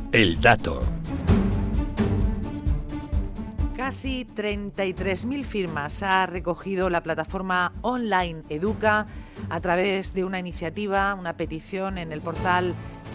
El dato. Casi 33.000 firmas ha recogido la plataforma online Educa a través de una iniciativa, una petición en el portal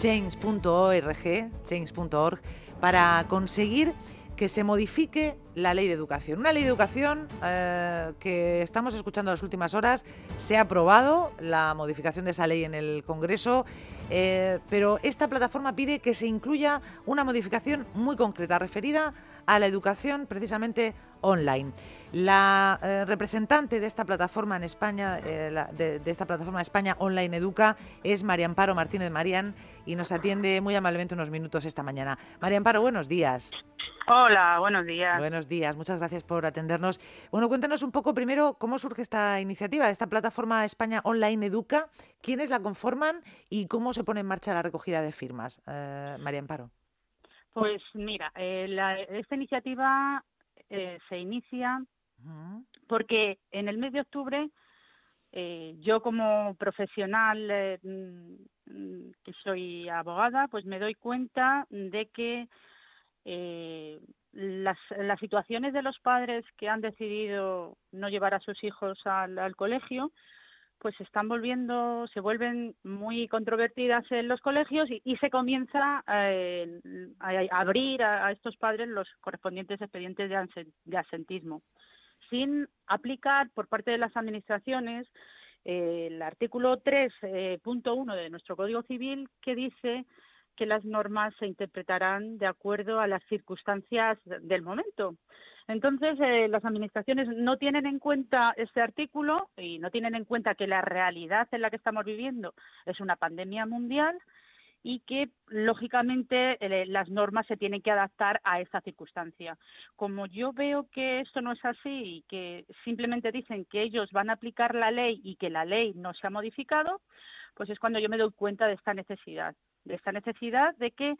change.org, para conseguir que se modifique la ley de educación. Una ley de educación que estamos escuchando en las últimas horas. Se ha aprobado la modificación de esa ley en el Congreso, pero esta plataforma pide que se incluya una modificación muy concreta referida a la educación precisamente online. La representante de esta plataforma en España, de esta plataforma España Online Educa, es María Amparo Martínez Marián y nos atiende muy amablemente unos minutos esta mañana. María Amparo, buenos días. Hola, buenos días. Buenos días, muchas gracias por atendernos. Bueno, cuéntanos un poco primero cómo surge esta iniciativa, esta plataforma España Online Educa, quiénes la conforman y cómo se pone en marcha la recogida de firmas. María Amparo. Pues mira, esta iniciativa se inicia porque en el mes de octubre yo como profesional que soy abogada, pues me doy cuenta de que las situaciones de los padres que han decidido no llevar a sus hijos al colegio, pues se vuelven muy controvertidas en los colegios y se comienza a abrir a estos padres los correspondientes expedientes de absentismo, sin aplicar por parte de las administraciones el artículo 3.1 de nuestro Código Civil, que dice que las normas se interpretarán de acuerdo a las circunstancias del momento. Entonces, las administraciones no tienen en cuenta este artículo y no tienen en cuenta que la realidad en la que estamos viviendo es una pandemia mundial y que, lógicamente, las normas se tienen que adaptar a esta circunstancia. Como yo veo que esto no es así y que simplemente dicen que ellos van a aplicar la ley y que la ley no se ha modificado, pues es cuando yo me doy cuenta de esta necesidad de que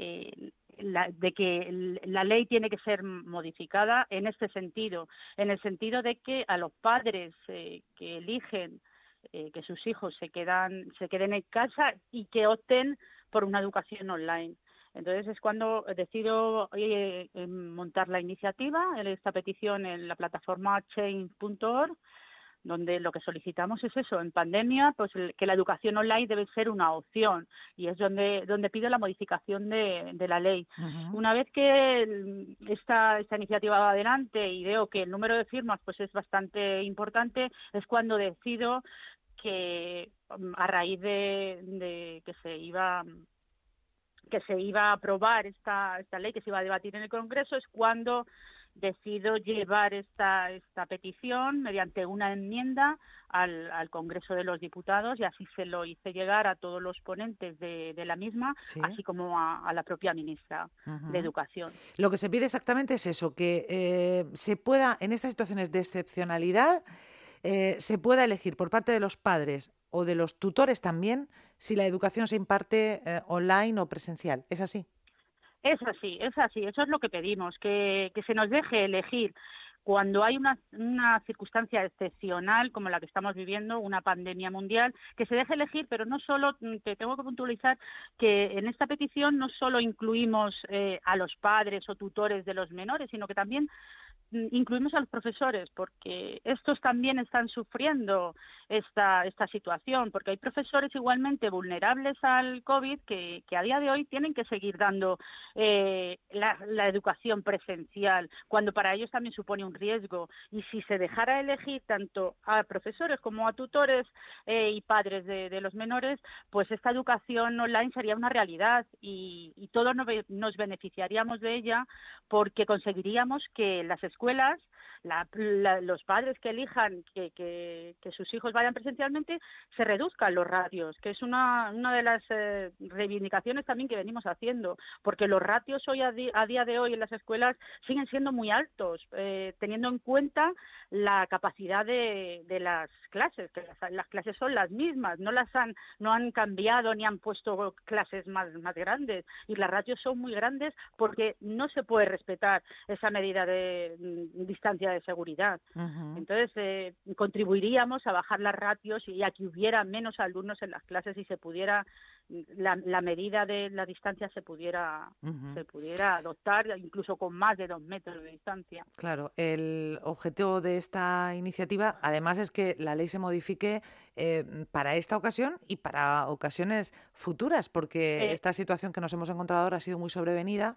la ley tiene que ser modificada en este sentido, en el sentido de que a los padres que eligen que sus hijos se queden en casa y que opten por una educación online. Entonces es cuando decido montar la iniciativa, esta petición en la plataforma change.org, donde lo que solicitamos es eso, en pandemia, pues que la educación online debe ser una opción, y es donde pido la modificación de la ley. Uh-huh. Una vez que esta iniciativa va adelante y veo que el número de firmas pues es bastante importante, es cuando decido que a raíz de que se iba a aprobar esta ley, que se iba a debatir en el Congreso, es cuando decido llevar esta petición mediante una enmienda al Congreso de los Diputados, y así se lo hice llegar a todos los ponentes de la misma, ¿sí?, así como a la propia ministra de Educación. Lo que se pide exactamente es eso, que se pueda, en estas situaciones de excepcionalidad, se pueda elegir por parte de los padres o de los tutores también si la educación se imparte online o presencial. ¿Es así? Es así, eso es lo que pedimos, que se nos deje elegir. Cuando hay una circunstancia excepcional como la que estamos viviendo, una pandemia mundial, que se deje elegir, pero no solo, te tengo que puntualizar que en esta petición no solo incluimos a los padres o tutores de los menores, sino que también incluimos a los profesores, porque estos también están sufriendo esta situación, porque hay profesores igualmente vulnerables al COVID que a día de hoy tienen que seguir dando la educación presencial, cuando para ellos también supone un riesgo. Y si se dejara elegir tanto a profesores como a tutores y padres de los menores, pues esta educación online sería una realidad y todos nos beneficiaríamos de ella, porque conseguiríamos que las escuelas, los padres que elijan que sus hijos vayan presencialmente, se reduzcan los ratios, que es una de las reivindicaciones también que venimos haciendo, porque los ratios hoy a día de hoy en las escuelas siguen siendo muy altos, teniendo en cuenta la capacidad de las clases, que las clases son las mismas, no han cambiado ni han puesto clases más grandes, y las ratios son muy grandes porque no se puede respetar esa medida de distancia de seguridad. Uh-huh. Entonces, contribuiríamos a bajar las ratios y a que hubiera menos alumnos en las clases y se pudiera la medida de la distancia se pudiera adoptar incluso con más de 2 metros de distancia. Claro, el objetivo de esta iniciativa, además, es que la ley se modifique para esta ocasión y para ocasiones futuras, porque esta situación que nos hemos encontrado ahora ha sido muy sobrevenida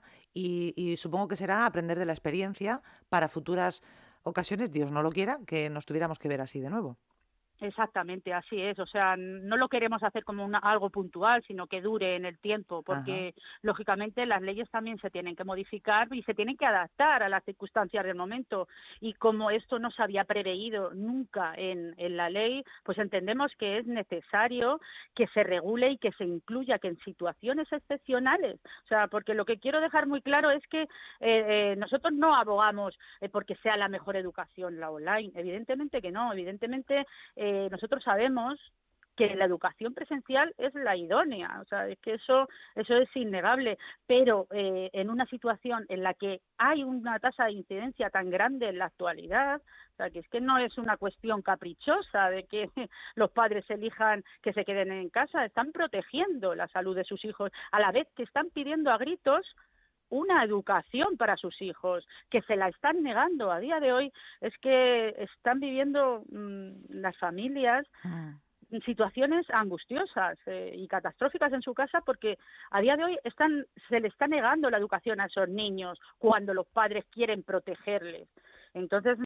y supongo que será aprender de la experiencia para futuras ocasiones, Dios no lo quiera, que nos tuviéramos que ver así de nuevo. Exactamente, así es. O sea, no lo queremos hacer como algo puntual, sino que dure en el tiempo, porque lógicamente las leyes también se tienen que modificar y se tienen que adaptar a las circunstancias del momento. Y como esto no se había preveído nunca en la ley, pues entendemos que es necesario que se regule y que se incluya, que en situaciones excepcionales, o sea, porque lo que quiero dejar muy claro es que nosotros no abogamos porque sea la mejor educación la online, evidentemente que no, evidentemente nosotros sabemos que la educación presencial es la idónea, o sea, es que eso es innegable, pero en una situación en la que hay una tasa de incidencia tan grande en la actualidad, o sea, que es que no es una cuestión caprichosa de que los padres elijan que se queden en casa, están protegiendo la salud de sus hijos, a la vez que están pidiendo a gritos una educación para sus hijos, que se la están negando a día de hoy. Es que están viviendo las familias situaciones angustiosas y catastróficas en su casa, porque a día de hoy se le está negando la educación a esos niños cuando los padres quieren protegerles. Entonces,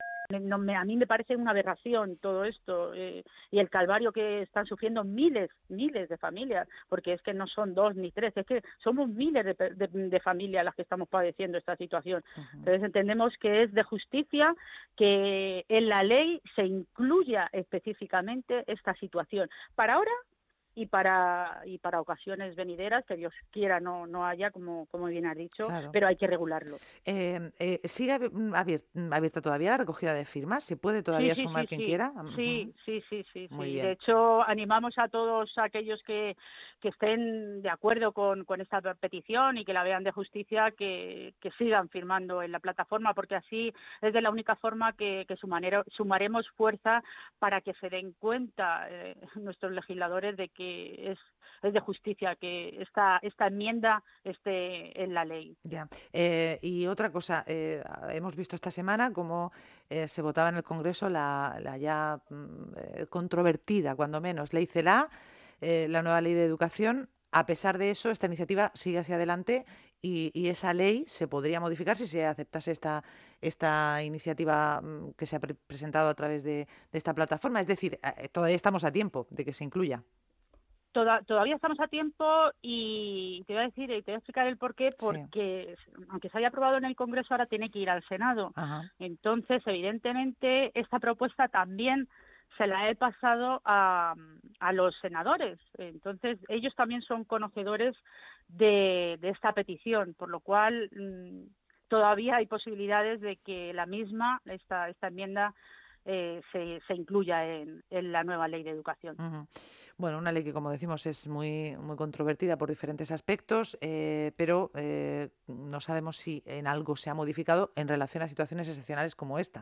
a mí me parece una aberración todo esto y el calvario que están sufriendo miles de familias, porque es que no son 2 ni 3, es que somos miles de familias las que estamos padeciendo esta situación. Entonces, entendemos que es de justicia que en la ley se incluya específicamente esta situación. Para ahora y para ocasiones venideras, que Dios quiera no haya, como bien has dicho, claro. Pero hay que regularlo. ¿Sigue abierta todavía la recogida de firmas? ¿Se puede todavía sumar quien quiera? Sí. Muy bien. De hecho, animamos a todos aquellos que estén de acuerdo con esta petición y que la vean de justicia, que sigan firmando en la plataforma, porque así es de la única forma que sumaremos fuerza para que se den cuenta nuestros legisladores de que es de justicia que esta enmienda esté en la ley. Ya. Y otra cosa, hemos visto esta semana cómo se votaba en el Congreso la ya controvertida, cuando menos, Ley CELA, la nueva Ley de Educación. A pesar de eso, esta iniciativa sigue hacia adelante y esa ley se podría modificar si se aceptase esta iniciativa que se ha presentado a través de esta plataforma. Es decir, todavía estamos a tiempo de que se incluya. Todavía estamos a tiempo y te voy a decir y te voy a explicar el porqué, porque aunque se haya aprobado en el Congreso, ahora tiene que ir al Senado. Entonces, evidentemente, esta propuesta también se la he pasado a los senadores. Entonces, ellos también son conocedores de esta petición, por lo cual todavía hay posibilidades de que la misma, esta enmienda, se incluya en la nueva Ley de Educación. Bueno, una ley que, como decimos, es muy controvertida por diferentes aspectos, pero no sabemos si en algo se ha modificado en relación a situaciones excepcionales como esta.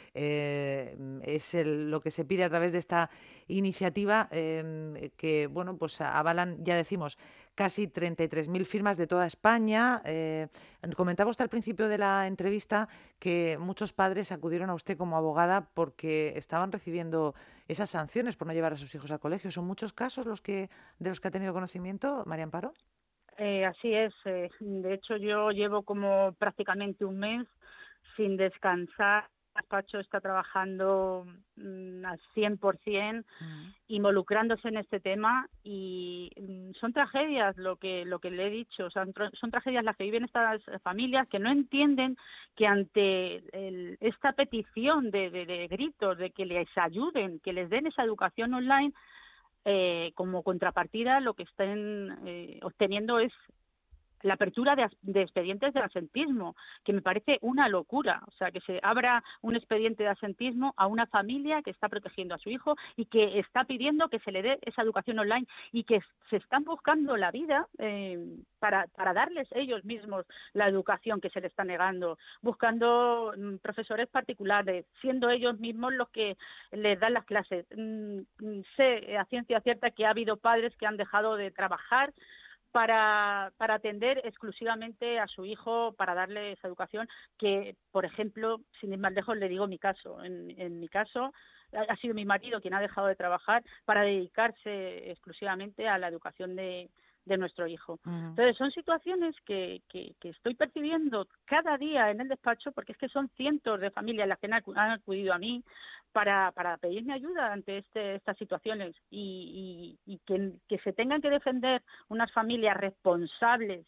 Es lo que se pide a través de esta iniciativa que, bueno, pues avalan, ya decimos, casi 33.000 firmas de toda España. Comentaba usted al principio de la entrevista que muchos padres acudieron a usted como abogada porque estaban recibiendo esas sanciones por no llevar a sus hijos al colegio. ¿Son muchos casos de los que ha tenido conocimiento, María Amparo? Así es. De hecho, yo llevo como prácticamente un mes sin descansar. El despacho está trabajando al 100%, involucrándose en este tema, y son tragedias lo que le he dicho, o sea, son tragedias las que viven estas familias, que no entienden que ante esta petición de gritos, de que les ayuden, que les den esa educación online, como contrapartida lo que estén obteniendo es la apertura de expedientes de asentismo, que me parece una locura. O sea, que se abra un expediente de asentismo a una familia que está protegiendo a su hijo y que está pidiendo que se le dé esa educación online y que se están buscando la vida para darles ellos mismos la educación que se les está negando, buscando profesores particulares, siendo ellos mismos los que les dan las clases. Sé a ciencia cierta que ha habido padres que han dejado de trabajar para atender exclusivamente a su hijo, para darle esa educación, que, por ejemplo, sin ir más lejos, le digo mi caso. En mi caso, ha sido mi marido quien ha dejado de trabajar para dedicarse exclusivamente a la educación de nuestro hijo. Uh-huh. Entonces, son situaciones que estoy percibiendo cada día en el despacho, porque es que son cientos de familias las que han acudido a mí para pedirme ayuda ante estas situaciones y que se tengan que defender unas familias responsables,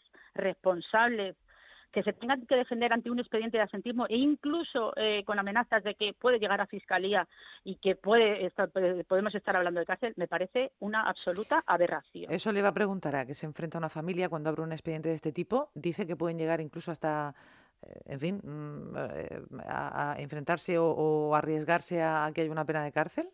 que se tengan que defender ante un expediente de asentismo e incluso con amenazas de que puede llegar a fiscalía y que podemos estar hablando de cárcel, me parece una absoluta aberración. Eso le iba a preguntar, a que se enfrenta una familia cuando abre un expediente de este tipo. Dice que pueden llegar incluso hasta, en fin, a enfrentarse o arriesgarse a que haya una pena de cárcel.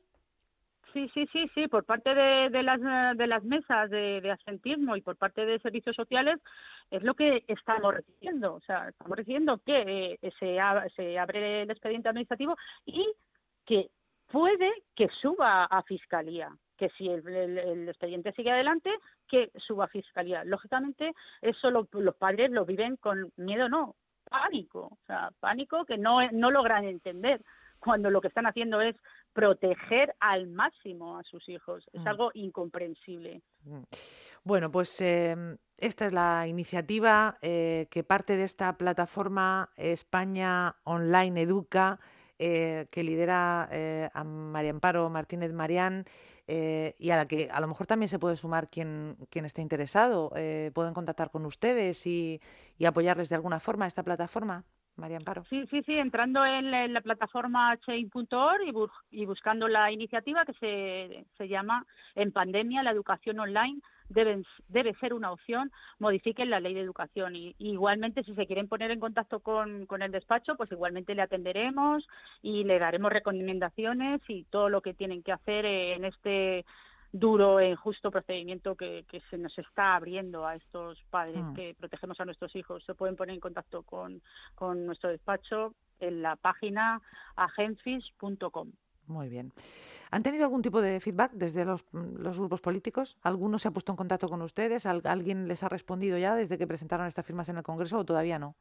Sí, por parte de las mesas de asentismo y por parte de servicios sociales es lo que estamos recibiendo. O sea, estamos recibiendo que se abre el expediente administrativo y que puede que suba a fiscalía, que si el expediente sigue adelante, que suba a fiscalía. Lógicamente, eso los padres lo viven con miedo, no, pánico. O sea, pánico que no logran entender cuando lo que están haciendo es proteger al máximo a sus hijos. Es algo incomprensible. Bueno, pues esta es la iniciativa que parte de esta plataforma España Online Educa, que lidera a María Amparo Martínez Marián, y a la que a lo mejor también se puede sumar quien esté interesado. ¿Pueden contactar con ustedes y apoyarles de alguna forma a esta plataforma? María Amparo. Sí, entrando en la plataforma change.org y buscando la iniciativa que se llama En pandemia la educación online debe ser una opción, modifiquen la ley de educación. Y igualmente, si se quieren poner en contacto con el despacho, pues igualmente le atenderemos y le daremos recomendaciones y todo lo que tienen que hacer en este duro e injusto procedimiento que se nos está abriendo a estos padres que protegemos a nuestros hijos. Se pueden poner en contacto con nuestro despacho en la página agenfis.com. Muy bien. ¿Han tenido algún tipo de feedback desde los grupos políticos? ¿Alguno se ha puesto en contacto con ustedes? ¿Alguien les ha respondido ya desde que presentaron estas firmas en el Congreso o todavía no?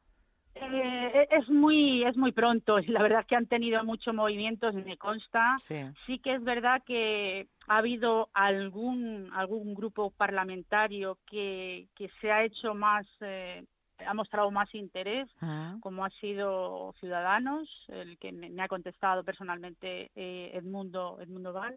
Es muy pronto. La verdad es que han tenido muchos movimientos, me consta. Sí que es verdad que ha habido algún grupo parlamentario que se ha hecho más, ha mostrado más interés, como ha sido Ciudadanos, el que me ha contestado personalmente Edmundo Val,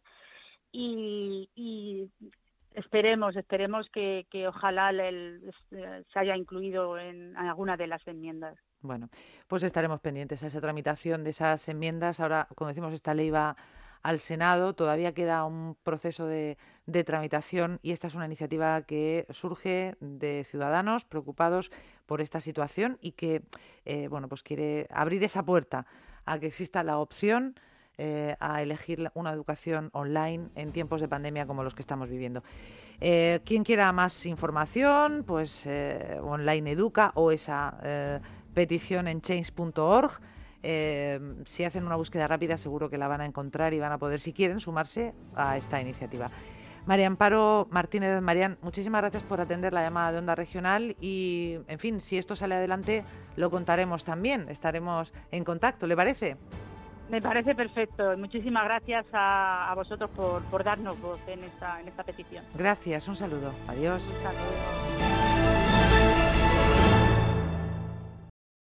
y esperemos que ojalá se haya incluido en alguna de las enmiendas. Bueno, pues estaremos pendientes a esa tramitación de esas enmiendas. Ahora, como decimos, esta ley va al Senado, todavía queda un proceso de tramitación y esta es una iniciativa que surge de ciudadanos preocupados por esta situación y que pues quiere abrir esa puerta a que exista la opción a elegir una educación online en tiempos de pandemia como los que estamos viviendo. Quien quiera más información, pues Online Educa o esa petición en change.org. Si hacen una búsqueda rápida seguro que la van a encontrar y van a poder, si quieren, sumarse a esta iniciativa. María Amparo Martínez Marián, muchísimas gracias por atender la llamada de Onda Regional y, en fin, si esto sale adelante lo contaremos también, estaremos en contacto, ¿le parece? Me parece perfecto. Muchísimas gracias a vosotros por darnos voz en esta petición. Gracias, un saludo. Adiós. Un saludo.